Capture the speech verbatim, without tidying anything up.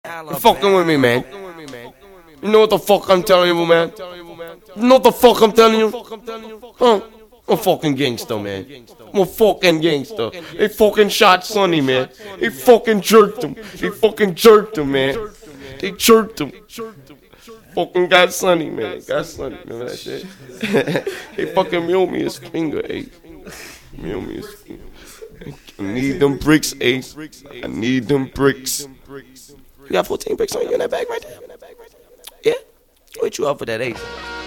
You're fucking with me, man. You know what the fuck I'm telling you, man? You know what the fuck I'm telling you? Huh? I'm a fucking gangster, man. I'm a fucking gangster. They fucking shot Sonny, man. They fucking jerked him. They fucking jerked him, man. They jerked him. Fucking got Sonny, man. Got Sonny. Remember that shit? They fucking mailed me his finger, eh? Mail me his finger. I need them bricks, eh? I need them bricks. You got fourteen bricks on you in that bag right there? Yeah? Wait you up for that, eh?